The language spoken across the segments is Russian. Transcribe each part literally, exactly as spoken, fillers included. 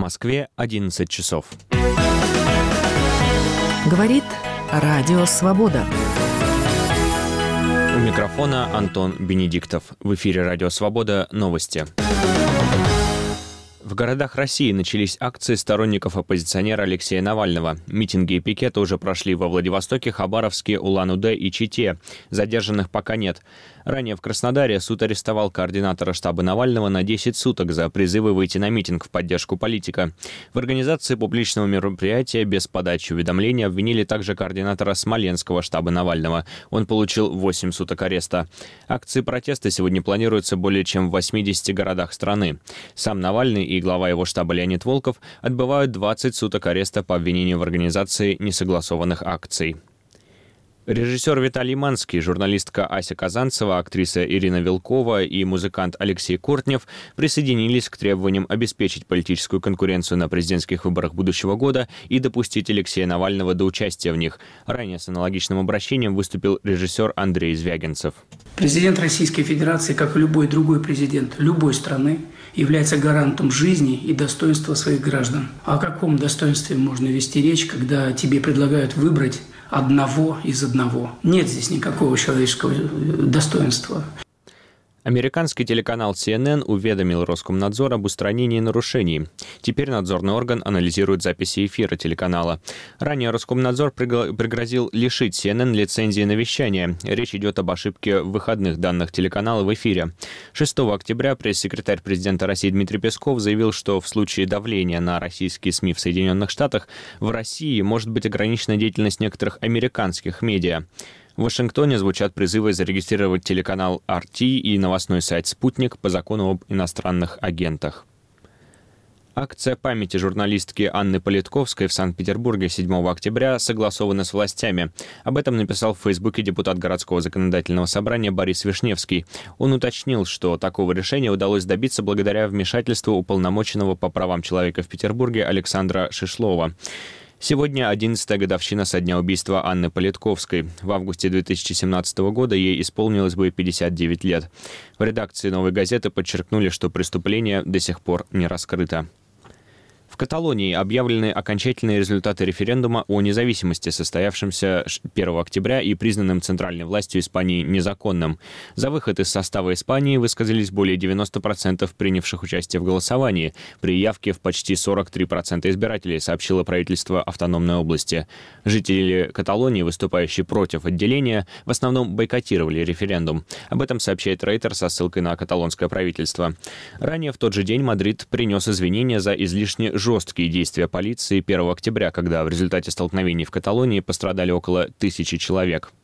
Москве одиннадцать часов. Говорит Радио Свобода. У микрофона Антон Бенедиктов. В эфире Радио Свобода. Новости. В городах России начались акции сторонников оппозиционера Алексея Навального. Митинги и пикеты уже прошли во Владивостоке, Хабаровске, Улан-Удэ и Чите. Задержанных пока нет. Ранее в Краснодаре суд арестовал координатора штаба Навального на десять суток за призывы выйти на митинг в поддержку политика. В организации публичного мероприятия без подачи уведомления обвинили также координатора Смоленского штаба Навального. Он получил восемь суток ареста. Акции протеста сегодня планируются более чем в восьмидесяти городах страны. Сам Навальный и глава его штаба Леонид Волков отбывают двадцать суток ареста по обвинению в организации несогласованных акций. Режиссер Виталий Манский, журналистка Ася Казанцева, актриса Ирина Вилкова и музыкант Алексей Кортнев присоединились к требованиям обеспечить политическую конкуренцию на президентских выборах будущего года и допустить Алексея Навального до участия в них. Ранее с аналогичным обращением выступил режиссер Андрей Звягинцев. Президент Российской Федерации, как и любой другой президент любой страны, является гарантом жизни и достоинства своих граждан. О каком достоинстве можно вести речь, когда тебе предлагают выбрать одного из одного? Нет здесь никакого человеческого достоинства. Американский телеканал си эн эн уведомил Роскомнадзор об устранении нарушений. Теперь надзорный орган анализирует записи эфира телеканала. Ранее Роскомнадзор пригрозил лишить си эн эн лицензии на вещание. Речь идет об ошибке в выходных данных телеканала в эфире. шестого октября пресс-секретарь президента России Дмитрий Песков заявил, что в случае давления на российские СМИ в Соединенных Штатах в России может быть ограничена деятельность некоторых американских медиа. В Вашингтоне звучат призывы зарегистрировать телеканал ар ти и новостной сайт «Спутник» по закону об иностранных агентах. Акция памяти журналистки Анны Политковской в Санкт-Петербурге седьмого октября согласована с властями. Об этом написал в Фейсбуке депутат городского законодательного собрания Борис Вишневский. Он уточнил, что такого решения удалось добиться благодаря вмешательству уполномоченного по правам человека в Петербурге Александра Шишлова. Сегодня одиннадцатая годовщина со дня убийства Анны Политковской. В августе две тысячи семнадцатого года ей исполнилось бы пятьдесят девять лет. В редакции «Новой газеты» подчеркнули, что преступление до сих пор не раскрыто. В Каталонии объявлены окончательные результаты референдума о независимости, состоявшемся первого октября и признанным центральной властью Испании незаконным. За выход из состава Испании высказались более девяноста процентов принявших участие в голосовании. При явке в почти сорок три процента избирателей, сообщило правительство автономной области. Жители Каталонии, выступающие против отделения, в основном бойкотировали референдум. Об этом сообщает Рейтер со ссылкой на каталонское правительство. Ранее в тот же день Мадрид принес извинения за излишне жесткие действия полиции первого октября, когда в результате столкновений в Каталонии пострадали около тысячи человек.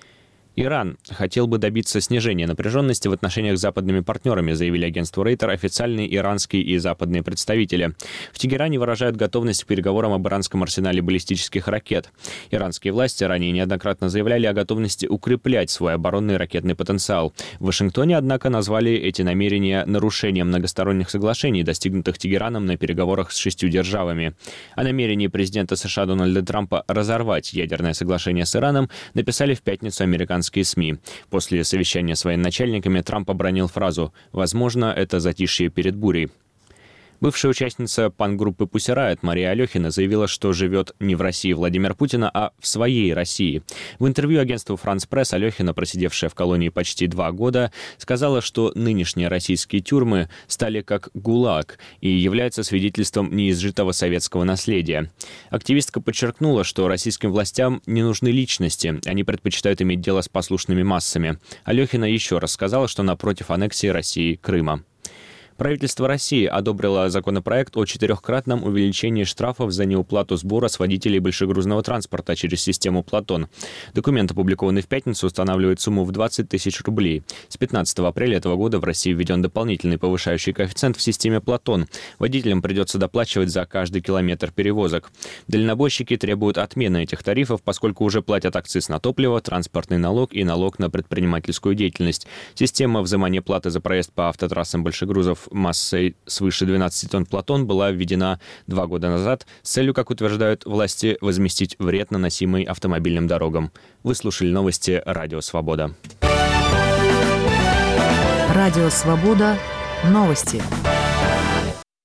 Иран хотел бы добиться снижения напряженности в отношениях с западными партнерами, заявили агентству Рейтер официальные иранские и западные представители. В Тегеране выражают готовность к переговорам об иранском арсенале баллистических ракет. Иранские власти ранее неоднократно заявляли о готовности укреплять свой оборонный ракетный потенциал. В Вашингтоне, однако, назвали эти намерения нарушением многосторонних соглашений, достигнутых Тегераном на переговорах с шестью державами. О намерении президента США Дональда Трампа разорвать ядерное соглашение с Ираном написали в пятницу американские СМИ. После совещания с военачальниками Трамп обронил фразу «Возможно, это затишье перед бурей». Бывшая участница панк-группы Pussy Riot Мария Алехина заявила, что живет не в России Владимира Путина, а в своей России. В интервью агентству France Press Алехина, просидевшая в колонии почти два года, сказала, что нынешние российские тюрьмы стали как ГУЛАГ и являются свидетельством неизжитого советского наследия. Активистка подчеркнула, что российским властям не нужны личности, они предпочитают иметь дело с послушными массами. Алехина еще раз сказала, что напротив аннексии России Крыма. Правительство России одобрило законопроект о четырехкратном увеличении штрафов за неуплату сбора с водителей большегрузного транспорта через систему «Платон». Документ, опубликованный в пятницу, устанавливает сумму в двадцать тысяч рублей. С пятнадцатого апреля этого года в России введен дополнительный повышающий коэффициент в системе «Платон». Водителям придется доплачивать за каждый километр перевозок. Дальнобойщики требуют отмены этих тарифов, поскольку уже платят акциз на топливо, транспортный налог и налог на предпринимательскую деятельность. Система взимания платы за проезд по автотрассам большегрузов массой свыше двенадцати тонн «Платон» была введена два года назад с целью, как утверждают власти, возместить вред, наносимый автомобильным дорогам. Вы слушали новости «Радио Свобода». «Радио Свобода». Новости.